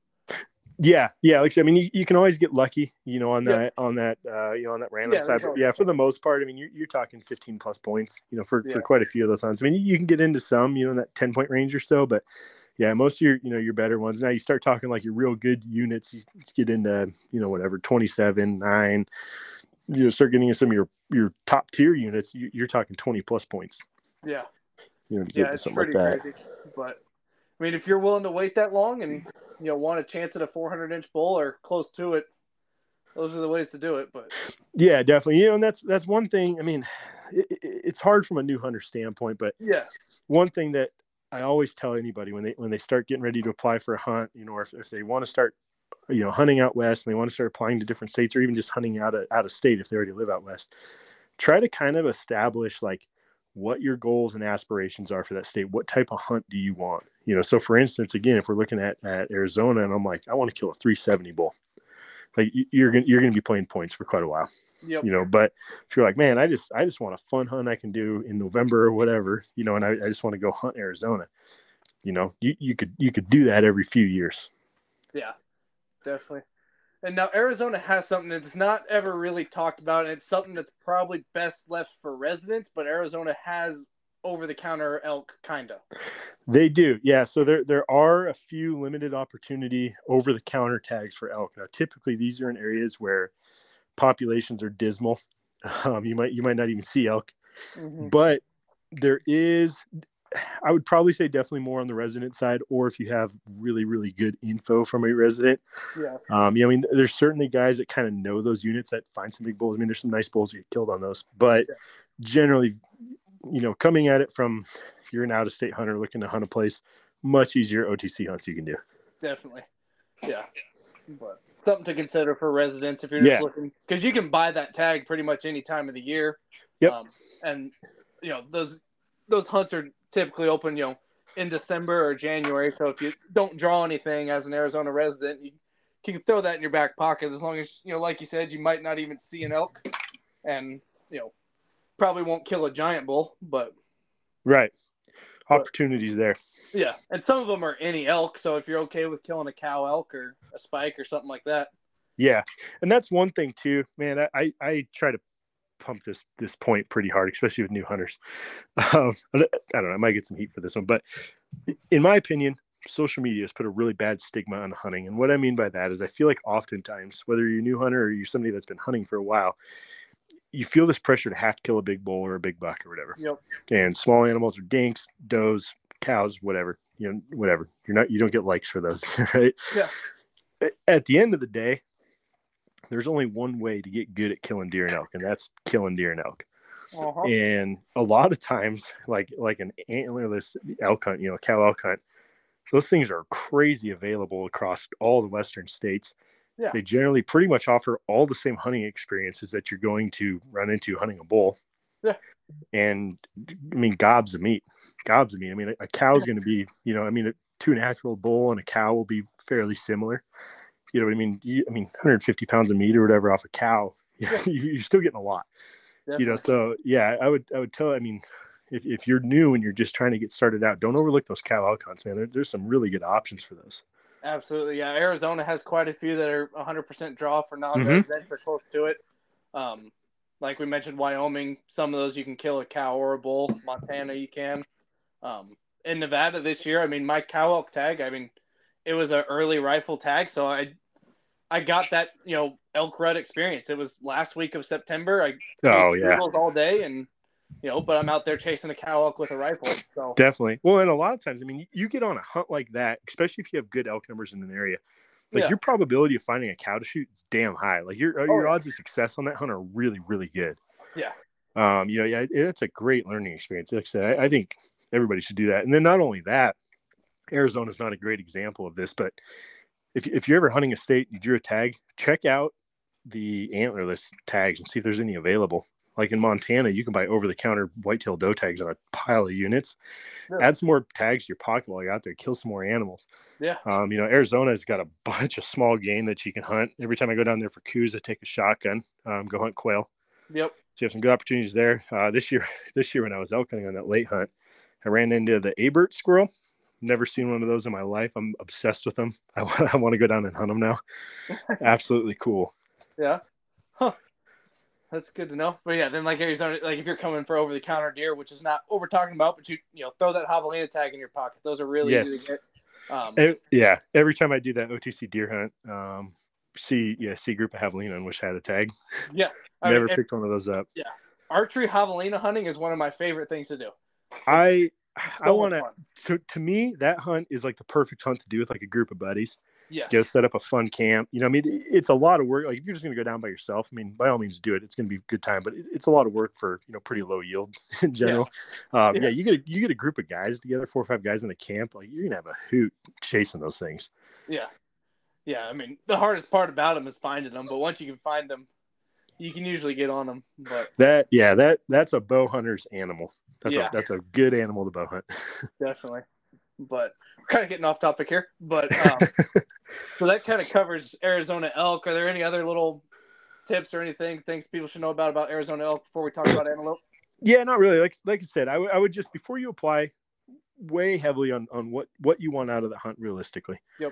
Yeah, yeah. Like I said, I mean, you, you can always get lucky, you know, on that, Yep. on that, uh, you know, on that random Yeah, side. But yeah, for the most part, I mean, you're, you're talking fifteen plus points, you know, for, yeah. for quite a few of those hunts. I mean, you can get into some, you know, in that ten point range or so, but yeah, most of your, you know, your better ones. Now you start talking like your real good units, you get into, you know, whatever, twenty-seven, nine, you know, start getting into some of your, your top tier units. You, you're talking twenty plus points. Yeah. You know, to get Yeah, into it's something pretty like that. crazy. But, I mean, if you're willing to wait that long and, you know, want a chance at a four hundred inch bull or close to it, those are the ways to do it. But yeah, definitely. You know, and that's, that's one thing. I mean, it, it, it's hard from a new hunter standpoint, but yeah, one thing that I always tell anybody when they, when they start getting ready to apply for a hunt, you know, or if, if they want to start, you know, hunting out west and they want to start applying to different states or even just hunting out of, out of state, if they already live out west, try to kind of establish like what your goals and aspirations are for that state. What type of hunt do you want? You know, so for instance, again, if we're looking at, at Arizona and I'm like, I want to kill a three seventy bull, like you're going to, you're going to be playing points for quite a while, yep. you know, but if you're like, man, I just, I just want a fun hunt I can do in November or whatever, you know, and I, I just want to go hunt Arizona, you know, you, you could, you could do that every few years. Yeah, definitely. And now Arizona has something that's not ever really talked about, and it's something that's probably best left for residents, but Arizona has over-the-counter elk, kind of. They do, yeah. So there there are a few limited opportunity over-the-counter tags for elk. Now, typically, these are in areas where populations are dismal. Um, you might you might not even see elk, mm-hmm. but there is, I would probably say definitely more on the resident side, or if you have really, really good info from a resident. Yeah. Um, you know, I mean, there's certainly guys that kind of know those units that find some big bulls. I mean, there's some nice bulls that get killed on those, but yeah. generally, you know, coming at it from, you're an out-of-state hunter looking to hunt a place, much easier O T C hunts you can do. Definitely. Yeah. But something to consider for residents if you're just yeah. looking, because you can buy that tag pretty much any time of the year. Yep. Um, and, you know, those those hunts are typically open, you know, in December or January. So if you don't draw anything as an Arizona resident, you, you can throw that in your back pocket as long as, you know, like you said, you might not even see an elk and, you know, probably won't kill a giant bull, but. Right. Opportunities but, there. Yeah. And some of them are any elk. So if you're okay with killing a cow elk or a spike or something like that. Yeah. And that's one thing too, man. I, I, I try to pump this this point pretty hard, especially with new hunters. Um, I don't know, I might get some heat for this one, but in my opinion, social media has put a really bad stigma on hunting. And what I mean by that is I feel like oftentimes, whether you're a new hunter or you're somebody that's been hunting for a while, you feel this pressure to have to kill a big bull or a big buck or whatever. Yep. And small animals are dinks, does, cows, whatever, you know, whatever. You're not, you don't get likes for those, right? Yeah. At the end of the day, there's only one way to get good at killing deer and elk, and that's killing deer and elk. Uh-huh. And a lot of times, like like an antlerless elk hunt, you know, cow elk hunt, those things are crazy available across all the western states. Yeah. They generally pretty much offer all the same hunting experiences that you're going to run into hunting a bull. Yeah. And I mean, gobs of meat, gobs of meat. I mean, a, a cow's going to be, you know, I mean, a two and a half year old bull and a cow will be fairly similar. You know what I mean? You, I mean, one hundred fifty pounds of meat or whatever off a cow, yeah. You're still getting a lot. Definitely. You know, so yeah, I would, I would tell, I mean, if, if you're new and you're just trying to get started out, don't overlook those cow elk hunts, man. There, there's some really good options for those. Absolutely. Yeah. Arizona has quite a few that are one hundred percent draw for non-residents mm-hmm. or close to it. Um, like we mentioned, Wyoming, some of those you can kill a cow or a bull. Montana, you can. Um, in Nevada this year, I mean, my cow elk tag, I mean, it was an early rifle tag, so I I got that, you know, elk rut experience. It was last week of September. I oh yeah all day, and you know, but I'm out there chasing a cow elk with a rifle. So Definitely. Well, and a lot of times, I mean, you get on a hunt like that, especially if you have good elk numbers in an area. Like yeah. your probability of finding a cow to shoot is damn high. Like your Oh, your yeah. odds of success on that hunt are really, really good. Yeah. Um, you know, yeah, it's a great learning experience. Like I said, I, I think everybody should do that. And then not only that, Arizona is not a great example of this, but if if you're ever hunting a state, you drew a tag, check out the antlerless tags and see if there's any available. Like in Montana, you can buy over-the-counter whitetail doe tags on a pile of units. Really? Add some more tags to your pocket while you're out there. Kill some more animals. Yeah. Um, you know, Arizona's got a bunch of small game that you can hunt. Every time I go down there for coos, I take a shotgun, um, go hunt quail. Yep. So you have some good opportunities there. Uh, this year, this year when I was elk hunting on that late hunt, I ran into the Abert squirrel. Never seen one of those in my life. I'm obsessed with them. I, I want to go down and hunt them now. Absolutely cool. Yeah. Huh. That's good to know. But yeah, then like Arizona, like if you're coming for over the counter deer, which is not what we're talking about, but you you know throw that javelina tag in your pocket. Those are really Yes. easy to get. Um, e- yeah. Every time I do that O T C deer hunt, um, see yeah see a group of javelina and wish I had a tag. Yeah. I Never mean, picked one of those up. Yeah. Archery javelina hunting is one of my favorite things to do. I It's I so want much to, fun. to to me that hunt is like the perfect hunt to do with like a group of buddies. Yes. Go set up a fun camp. You know, I mean, it's a lot of work. Like if you're just going to go down by yourself, I mean, by all means do it. It's going to be a good time, but it's a lot of work for, you know, pretty low yield in general. Yeah. Um, yeah. yeah. You get a, you get a group of guys together, four or five guys in a camp. Like you're going to have a hoot chasing those things. Yeah. Yeah. I mean, the hardest part about them is finding them, but once you can find them, you can usually get on them. But that, yeah, that, that's a bow hunter's animal. That's yeah. a, that's a good animal to bow hunt. Definitely. But we're kind of getting off topic here, but um, so that kind of covers Arizona elk. Are there any other little tips or anything, things people should know about, about Arizona elk before we talk about antelope? Yeah, not really. Like, like I said, I, w- I would just, before you apply, way heavily on, on what, what you want out of the hunt realistically. Yep.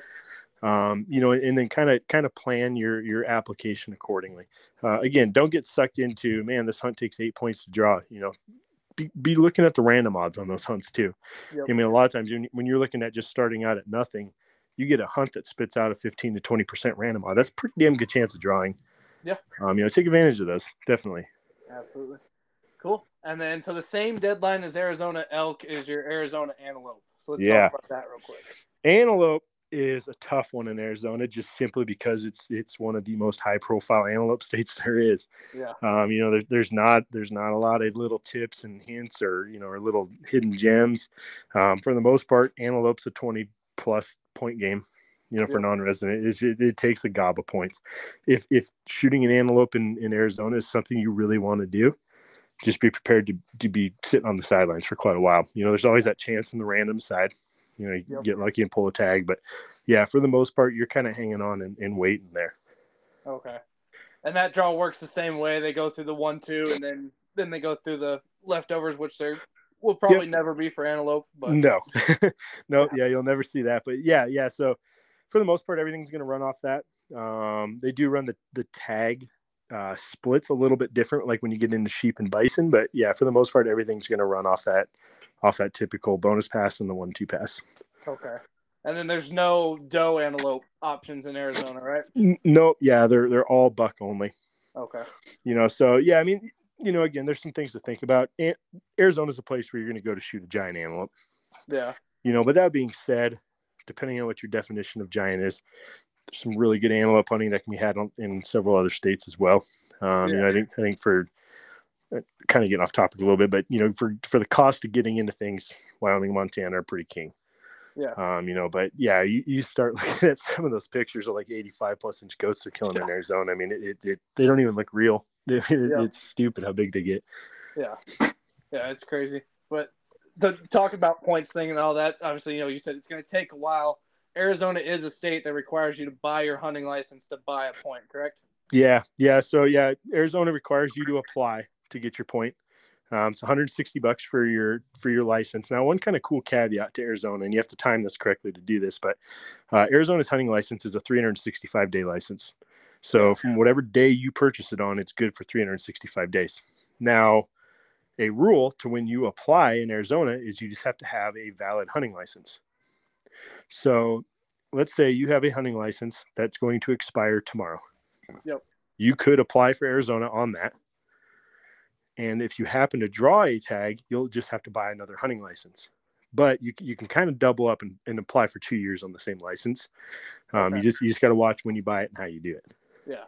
Um, you know, and then kind of, kind of plan your, your application accordingly. Uh, again, don't get sucked into, man, this hunt takes eight points to draw, you know, Be, be looking at the random odds on those hunts too. Yep. I mean, a lot of times when, when you're looking at just starting out at nothing, you get a hunt that spits out a fifteen to twenty percent random odd. That's a pretty damn good chance of drawing. Yeah. Um, you know, take advantage of those. Definitely. Absolutely. Cool. And then, so the same deadline as Arizona elk is your Arizona antelope. So let's yeah. talk about that real quick. Antelope is a tough one in Arizona, just simply because it's it's one of the most high profile antelope states there is. Yeah. Um, you know, there, there's not there's not a lot of little tips and hints or you know or little hidden gems. Um, for the most part, antelope's a twenty plus point game. You know, for yeah. non-resident, it, it, it takes a gob of points. If if shooting an antelope in, in Arizona is something you really want to do, just be prepared to to be sitting on the sidelines for quite a while. You know, there's always that chance in the random side. You know, you yep. get lucky and pull a tag. But, yeah, for the most part, you're kind of hanging on and, and waiting there. Okay. And that draw works the same way. They go through the one two, and then, then they go through the leftovers, which they will probably yep. never be for antelope. But No. no, yeah. yeah, you'll never see that. But, yeah, yeah. So, for the most part, everything's going to run off that. Um, they do run the, the tag uh, splits a little bit different, like when you get into sheep and bison. But, yeah, for the most part, everything's going to run off that. off that typical bonus pass and the one two pass. Okay. And then there's no doe antelope options in Arizona, right? N- nope. Yeah, they're they're all buck only. Okay. You know, so yeah, I mean, you know, again, there's some things to think about. A- Arizona's a place where you're going to go to shoot a giant antelope. Yeah. You know, but that being said, depending on what your definition of giant is, there's some really good antelope hunting that can be had on, in several other states as well. Um, yeah. You know, I think I think for kind of getting off topic a little bit, but you know, for for the cost of getting into things, Wyoming, Montana are pretty king. Yeah. Um, you know, but yeah, you, you start looking at some of those pictures of like eighty-five plus inch goats they're killing yeah. in Arizona. I mean, it, it, it they don't even look real. It, yeah. It's stupid how big they get. Yeah. Yeah, it's crazy. But so talk about points thing and all that. Obviously, you know, you said it's going to take a while. Arizona is a state that requires you to buy your hunting license to buy a point, correct? Yeah. Yeah. So yeah, Arizona requires you to apply to get your point. Um, it's one hundred sixty bucks for your for your license. Now, one kind of cool caveat to Arizona, and you have to time this correctly to do this, but uh, Arizona's hunting license is a three hundred sixty-five day license. So from whatever day you purchase it on, it's good for three hundred sixty-five days. Now, a rule to when you apply in Arizona is you just have to have a valid hunting license. So let's say you have a hunting license that's going to expire tomorrow. Yep. You could apply for Arizona on that. And if you happen to draw a tag, you'll just have to buy another hunting license. But you you can kind of double up and, and apply for two years on the same license. Um, Okay. You just you just got to watch when you buy it and how you do it. Yeah.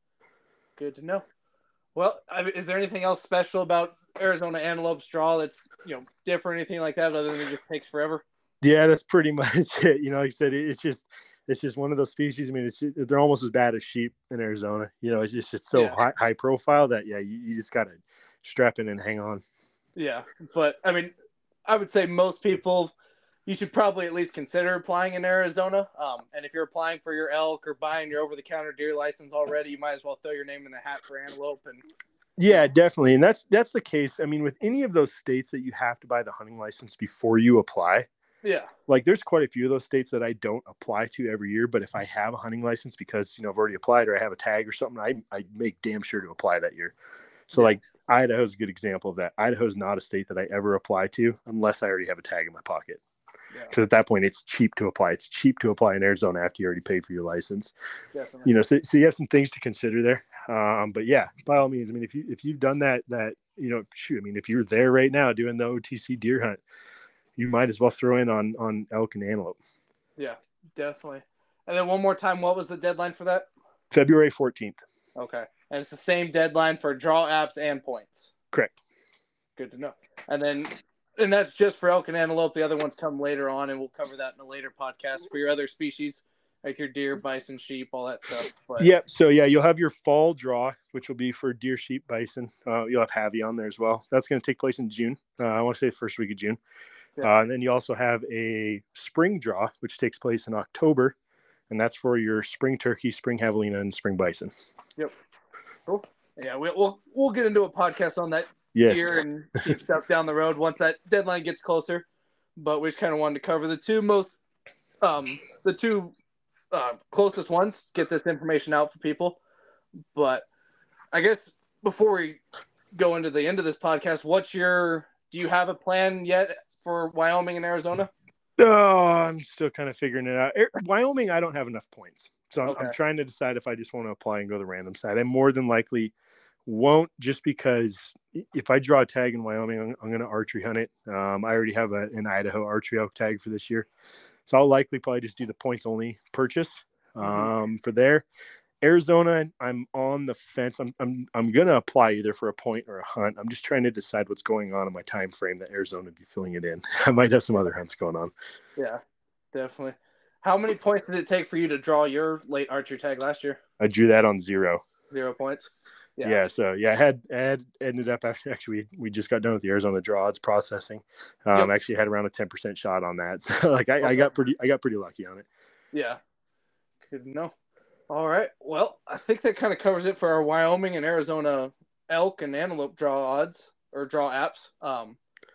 Good to know. Well, I mean, is there anything else special about Arizona antelope's draw that's, you know, different, anything like that, other than it just takes forever? Yeah, that's pretty much it. You know, like I said, it's just it's just one of those species. I mean, it's just, they're almost as bad as sheep in Arizona. You know, it's just, it's so Yeah. high, high profile that yeah, you, you just got to strap in and hang on. Yeah, but I mean, I would say most people, you should probably at least consider applying in Arizona. Um, and if you're applying for your elk or buying your over-the-counter deer license already, you might as well throw your name in the hat for antelope. And Yeah, definitely, and that's that's the case. I mean, with any of those states that you have to buy the hunting license before you apply. Yeah, like there's quite a few of those states that I don't apply to every year, but if I have a hunting license because you know I've already applied or I have a tag or something, I I make damn sure to apply that year. So yeah. like Idaho is a good example of that. Idaho is not a state that I ever apply to unless I already have a tag in my pocket. Because yeah. at that point, it's cheap to apply. It's cheap to apply in Arizona after you already paid for your license. Definitely. You know, so, so you have some things to consider there. Um, but yeah, by all means, I mean, if you if you've done that, that you know, shoot, I mean, if you're there right now doing the O T C deer hunt, you might as well throw in on on elk and antelope. Yeah, definitely. And then one more time, what was the deadline for that? February fourteenth. Okay, and it's the same deadline for draw apps and points. Correct. Good to know. And then. And that's just for elk and antelope. The other ones come later on, and we'll cover that in a later podcast for your other species, like your deer, bison, sheep, all that stuff. But... Yeah, so yeah, you'll have your fall draw, which will be for deer, sheep, bison. Uh, you'll have Havy on there as well. That's going to take place in June. Uh, I want to say the first week of June. Yeah. Uh, and then you also have a spring draw, which takes place in October, and that's for your spring turkey, spring javelina, and spring bison. Yep. Cool. Yeah, we'll we'll, we'll get into a podcast on that. Yes. Deer and sheep stuff down the road once that deadline gets closer, but we just kind of wanted to cover the two most, um, the two uh, closest ones. Get this information out for people, but I guess before we go into the end of this podcast, what's your? Do you have a plan yet for Wyoming and Arizona? Oh, I'm still kind of figuring it out. Wyoming, I don't have enough points, so I'm, okay. I'm trying to decide if I just want to apply and go the random side. I more than likely won't, just because if I draw a tag in Wyoming, I'm, I'm going to archery hunt it. Um, I already have a, an Idaho archery elk tag for this year. So I'll likely probably just do the points only purchase um, mm-hmm. for there. Arizona, I'm on the fence. I'm I'm I'm going to apply either for a point or a hunt. I'm just trying to decide what's going on in my time frame that Arizona would be filling it in. I might have some other hunts going on. Yeah, definitely. How many points did it take for you to draw your late archery tag last year? I drew that on zero. Zero points. Yeah. yeah, so yeah, I had, I had ended up after actually we, we just got done with the Arizona draw. It's processing. Um, yep. Actually had around a ten percent shot on that, so like I, okay. I got pretty, I got pretty lucky on it. Yeah, good to know. All right, well, I think that kind of covers it for our Wyoming and Arizona elk and antelope draw odds or draw apps. Um,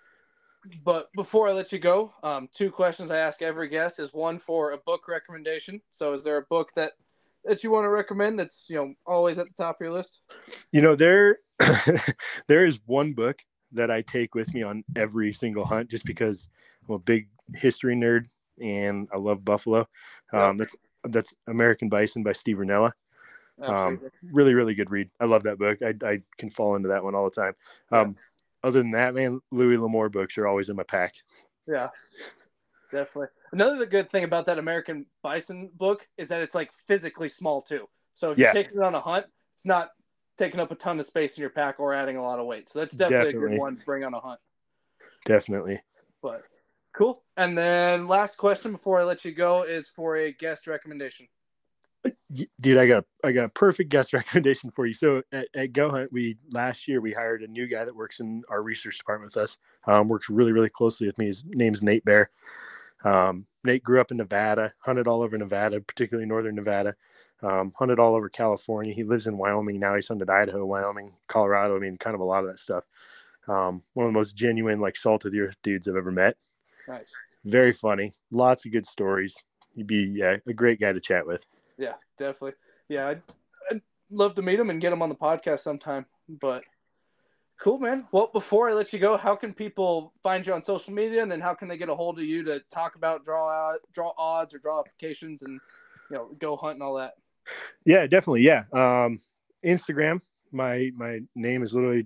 but before I let you go, um, two questions I ask every guest is one for a book recommendation. So, is there a book that that you want to recommend that's, you know, always at the top of your list? You know, there there is one book that I take with me on every single hunt just because I'm a big history nerd and I love buffalo. Um, that's that's American Bison by Steve Rinella. Um, really, really good read. I love that book. I I can fall into that one all the time. Um, yeah. Other than that, man, Louis L'Amour books are always in my pack. Yeah. Definitely. Another good thing about that American Bison book is that it's like physically small too. So if yeah. you're taking it on a hunt, it's not taking up a ton of space in your pack or adding a lot of weight. So that's definitely, definitely. a good one to bring on a hunt. Definitely. But cool. And then last question before I let you go is for a guest recommendation. Dude, I got I got a perfect guest recommendation for you. So at, at Go Hunt, we last year we hired a new guy that works in our research department with us. Um, works really, really closely with me. His name's Nate Bear. Um, Nate grew up in Nevada, hunted all over Nevada, particularly northern Nevada, um, hunted all over California. He lives in Wyoming now. He's hunted Idaho, Wyoming, Colorado. I mean, kind of a lot of that stuff. Um, one of the most genuine, like salt of the earth dudes I've ever met. Nice. Very funny. Lots of good stories. He'd be yeah, a great guy to chat with. Yeah, definitely. Yeah, I'd, I'd love to meet him and get him on the podcast sometime. But cool, man. Well, before I let you go, how can people find you on social media, and then how can they get a hold of you to talk about draw out, draw odds or draw applications and, you know, go hunt and all that? Yeah, definitely. Yeah. Um, Instagram. My my name is literally just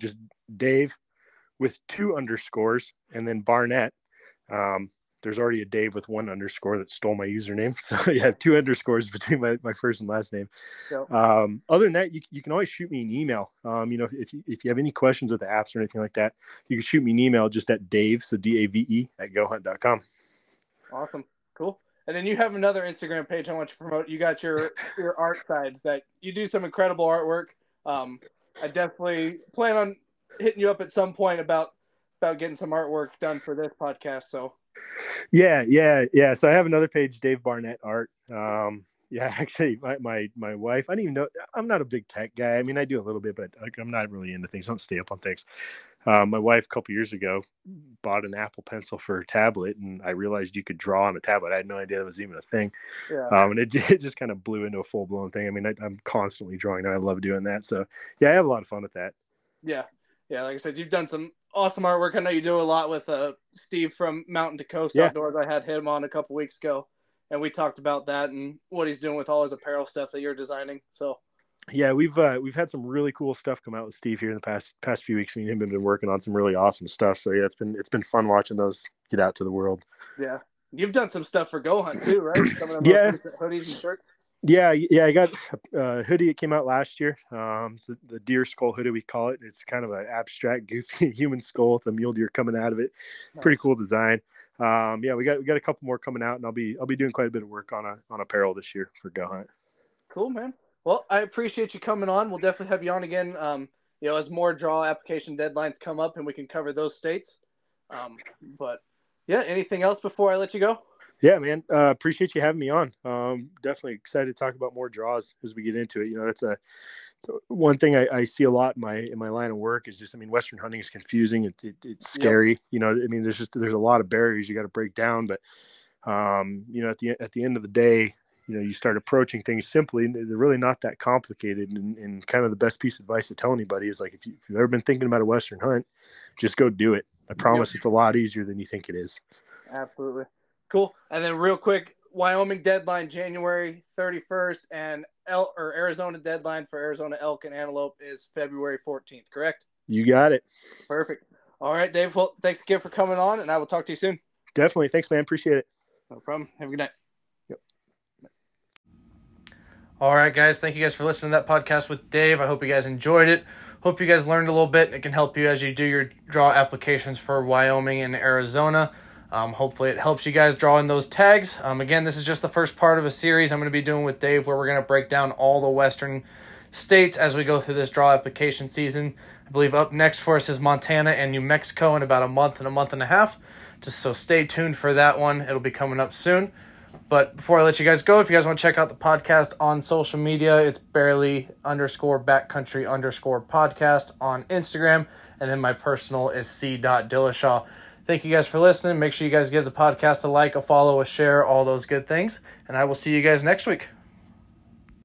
Dave with two underscores, and then Barnett. Um, there's already a Dave with one underscore that stole my username. So you have two underscores between my, my first and last name. Yep. Um, other than that, you, you can always shoot me an email. Um, you know, if you, if you have any questions with the apps or anything like that, you can shoot me an email just at Dave, so D A V E at go hunt dot com. Awesome. Cool. And then you have another Instagram page I want you to promote. You got your, your art side that you do some incredible artwork. Um, I definitely plan on hitting you up at some point about, about getting some artwork done for this podcast. So yeah, yeah, yeah. So I have another page, Dave Barnett Art. Um, yeah, actually my, my, my wife, I don't even know, I'm not a big tech guy. I mean, I do a little bit, but I'm not really into things. I don't stay up on things. Um, my wife a couple years ago bought an Apple Pencil for her tablet, and I realized you could draw on a tablet. I had no idea that was even a thing. Yeah. Um, and it, it just kind of blew into a full blown thing. I mean, I, I'm constantly drawing, and I love doing that. So yeah, I have a lot of fun with that. Yeah. Yeah. Like I said, you've done some awesome artwork. I know you do a lot with uh, Steve from Mountain to Coast Yeah. Outdoors. I had him on a couple weeks ago, and we talked about that and what he's doing with all his apparel stuff that you're designing. So yeah, we've uh, we've had some really cool stuff come out with Steve here in the past past few weeks. Me and him have been working on some really awesome stuff. So yeah, it's been it's been fun watching those get out to the world. Yeah, you've done some stuff for Go Hunt too, right? Some of them Yeah. hoodies and shirts. Yeah, yeah, I got a hoodie. It came out last year. Um, it's the, the deer skull hoodie we call it. It's kind of an abstract, goofy human skull with a mule deer coming out of it. Nice. Pretty cool design. Um, yeah, we got we got a couple more coming out, and I'll be I'll be doing quite a bit of work on a on apparel this year for Go Hunt. Cool, man. Well, I appreciate you coming on. We'll definitely have you on again. Um, you know, as more draw application deadlines come up, and we can cover those states. Um, but yeah, anything else before I let you go? Yeah, man. Uh, appreciate you having me on. Um, definitely excited to talk about more draws as we get into it. You know, that's a so one thing I, I see a lot in my in my line of work is just, I mean, Western hunting is confusing. It, it, it's scary. Yep. You know, I mean, there's just there's a lot of barriers you got to break down. But um, you know, at the at the end of the day, you know, you start approaching things simply, and they're really not that complicated. And, and kind of the best piece of advice to tell anybody is, like, if, you, if you've ever been thinking about a Western hunt, just go do it. I promise. Yep. It's a lot easier than you think it is. Absolutely. Cool. And then real quick, Wyoming deadline January thirty-first, and El- or Arizona deadline for Arizona elk and antelope is February fourteenth, correct? You got it. Perfect. All right, Dave. Well, thanks again for coming on, and I will talk to you soon. Definitely. Thanks, man. Appreciate it. No problem. Have a good night. Yep. All right, guys. Thank you guys for listening to that podcast with Dave. I hope you guys enjoyed it. Hope you guys learned a little bit. It can help you as you do your draw applications for Wyoming and Arizona. Um, hopefully it helps you guys draw in those tags. Um, again, this is just the first part of a series I'm going to be doing with Dave, where we're going to break down all the Western states as we go through this draw application season. I believe up next for us is Montana and New Mexico in about a month and a month and a half. Just so stay tuned for that one. It'll be coming up soon. But before I let you guys go, if you guys want to check out the podcast on social media, it's barely underscore backcountry underscore podcast on Instagram. And then my personal is c dot dillashaw. Thank you guys for listening. Make sure you guys give the podcast a like, a follow, a share, all those good things. And I will see you guys next week.